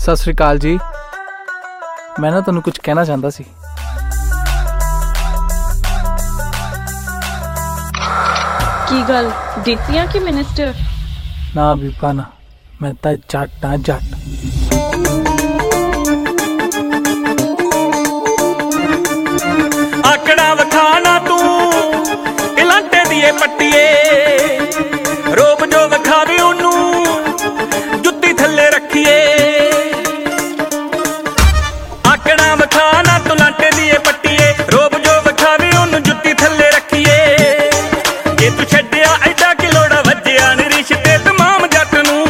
ਸਤਿ ਸ਼੍ਰੀ ਅਕਾਲ ਜੀ। ਮੈਂ ਨਾ ਤੁਹਾਨੂੰ ਕੁਝ ਕਹਿਣਾ ਚਾਹੁੰਦਾ ਸੀ। ਕੀ ਗੱਲ ਡਿਪਟੀਆਂ ਕਿ ਮਿਨਿਸਟਰ? ਨਾ ਬੀਬਾ ਨਾ, ਮੈਂ ਤਾਂ ਜੱਟ ਆ ਜੱਟ। ਆਕੜਾ ਵਖਾਣਾ ਤੂੰ ਇਲਾਂਟੇ ਦੀਏ ਪੱਟੀਏ, ਰੋਬ ਜੋ ਵਖਾਵੇ ਉਹਨੂੰ ਜੁੱਤੀ ਥੱਲੇ ਰੱਖੀਏ। ਆਕੜਾ ਵਖਾਣਾ ਤੂੰ ਲਾਂਟੇ ਦੀਏ ਪੱਟੀਏ, ਰੋਬ ਜੋ ਵਖਾਵੇ ਉਹਨੂੰ ਜੁੱਤੀ ਥੱਲੇ ਰੱਖੀਏ। ਜੇ ਤੂੰ ਛੱਡਿਆ ਐਡਾ ਕਿ ਲੋੜਾ ਵੱਜਿਆ ਨੀ ਰਿਸ਼ਤੇ ਤਮਾਮ ਜੱਟ ਨੂੰ।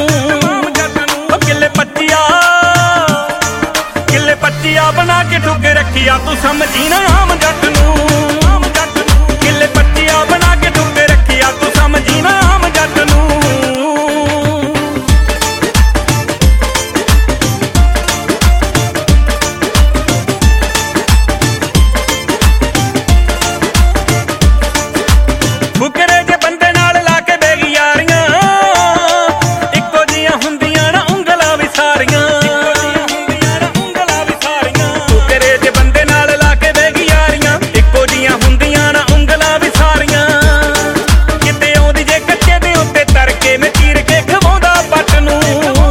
ਕਿੱਲੇ ਪੱਚੀਆਂ ਬਣਾ ਕੇ ਠੁੱਕ ਰੱਖਿਆ ਤੂੰ ਸਮਝੀ ਨਾ ਆਮ ਜੱਟ ਨੂੰ। ਕਿੱਲੇ ਪੱਚੀਆਂ ਬਣਾ ਕੇ ਠੁੱਕ ਰੱਖਿਆ ਤੂੰ ਸਮਝੀ ਨਾ ਆਮ ਜੱਟ ਨੂੰ। ਫੁਕਰੇ ਜੇ ਬੰਦੇ ਨਾਲ ਲਾ ਕੇ ਬਹਿ ਗਈ ਯਾਰੀਆਂ, ਇੱਕੋ ਜੀਆਂ ਹੁੰਦੀਆਂ ਨਾ ਉਂਗਲਾਂ ਵੀ ਸਾਰੀਆਂ। ਫੁਕਰੇ ਜੇ ਬੰਦੇ ਨਾਲ ਲਾ ਕੇ ਬਹਿ ਗਈ ਯਾਰੀਆਂ, ਇੱਕੋ ਜੀਆਂ ਹੁੰਦੀਆਂ ਨਾ ਉਂਗਲਾਂ ਵੀ ਸਾਰੀਆਂ। ਕਿਤੇ ਆਉਂਦੀ ਜੇ ਕੱਚੇ ਦੇ ਉੱਤੇ ਤਰ ਕੇ ਮੈਂ ਚੀਰ ਕੇ ਖਵਾਉਂਦਾ ਪੱਟ ਨੂੰ।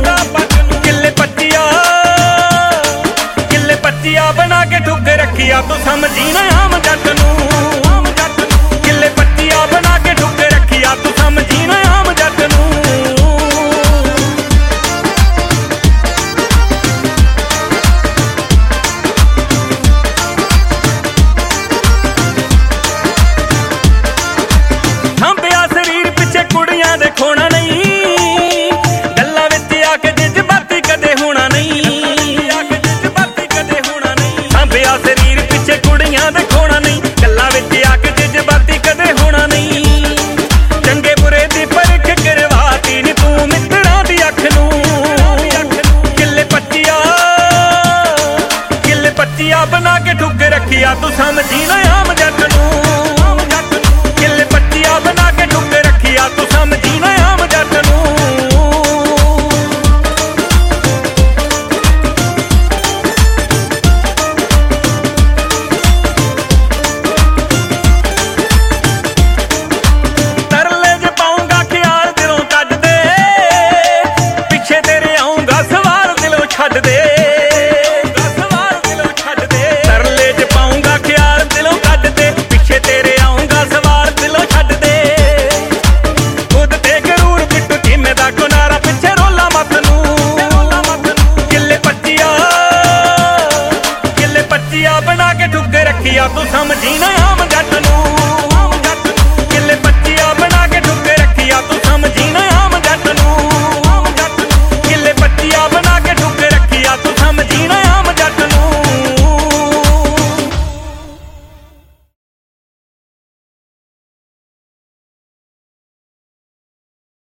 ਕਿੱਲੇ ਪੱਚੀਆਂ ਬਣਾ ਕੇ ਠੁੱਕ ਰੱਖਿਆ ਤੂੰ ਸਮਝੀ ਨਾ ਆਮ ਜੱਟ ਨੂੰ। ਕਿੱਲੇ ਪੱਚੀਆਂ ਬਣਾ ਕੇ ਠੁੱਕ ਰੱਖਿਆ ਤੂੰ ਸਮਝੀ ਨਾ ਆਮ ਜੱਟ ਨੂੰ। ਥੰਬਿਆ ਸਰੀਰ ਪਿੱਛੇ ਕੁੜੀਆਂ ਦੇ ਖੋਣਾ ਨਹੀਂ, ਗੱਲਾਂ ਵਿੱਚ ਆ ਕੇ ਜਜ਼ਬਾਤੀ ਕਦੇ ਹੋਣਾ ਨਹੀਂ। ਥੰਬਿਆ ਸਰੀਰ ਪਿੱਛੇ ਕੁੜੀਆਂ ਦੇ ਖੋਣਾ ਨਹੀਂ, ਗੱਲਾਂ ਵਿੱਚ ਆ ਕੇ ਜਜ਼ਬਾਤੀ ਕਦੇ ਹੋਣਾ ਨਹੀਂ। ਚੰਗੇ ਬੁਰੇ ਦੀ ਪਰਖ ਕਰਵਾਤੀ ਨੀ ਤੂੰ ਮਿੱਤਰਾਂ ਦੀ ਅੱਖ ਨੂੰ। ਕਿੱਲੇ ਪੱਚੀਆਂ ਬਣਾ ਕੇ ਠੁੱਕ ਰੱਖਿਆ ਤੂੰ ਸਮਝੀ ਨਾ ਆਮ ਜੱਟ ਨੂੰ। ਕਿੱਲੇ ਪੱਚੀਆਂ ਬਣਾ ਕੇ ਠੁੱਕ ਰੱਖਿਆ ਤੂੰ ਸਮਝੀ ਨਾ ਆਮ ਜੱਟ ਨੂੰ। ਤਰਲੇ ਜੇ ਪਾਉਂਗਾ ਖਿਆਲ ਦਿਲੋਂ ਕੱਢ ਦੇ, ਪਿੱਛੇ ਤੇਰੇ ਆਉਂਗਾ ਸਵਾਰ ਦਿਲੋਂ ਛੱਡ ਦੇ। ਤਰਲੇ ਜੇ ਪਾਉਂਗਾ ਖਿਆਲ ਦਿਲੋਂ ਕੱਢ ਦੇ, ਪਿੱਛੇ ਤੇਰੇ ਆਉਂਗਾ ਸਵਾਰ ਦਿਲੋਂ ਛੱਡ ਦੇ। ਖੁਦ ਤੇ ਗਰੂਰ ਬਿੱਟੂ ਕਿਵੇਂ ਦਾ ਕੋਨਾਰਾ ਪਿੱਛੇ ਰੋਲਾ ਮੱਤ ਨੂੰ। ਕਿੱਲੇ ਪੱਚੀਆਂ ਬਣਾ ਕੇ ਠੁੱਕ ਰੱਖਿਆ ਤੂੰ ਸਮਝੀ ਨਾ ਆਮ ਜੱਟ ਨੂੰ। ਕਿੱਲੇ ਪੱਚੀਆਂ ਬਣਾ ਕੇ ਠੁੱਕ ਰੱਖਿਆ ਤੂੰ ਸਮਝੀ ਨਾ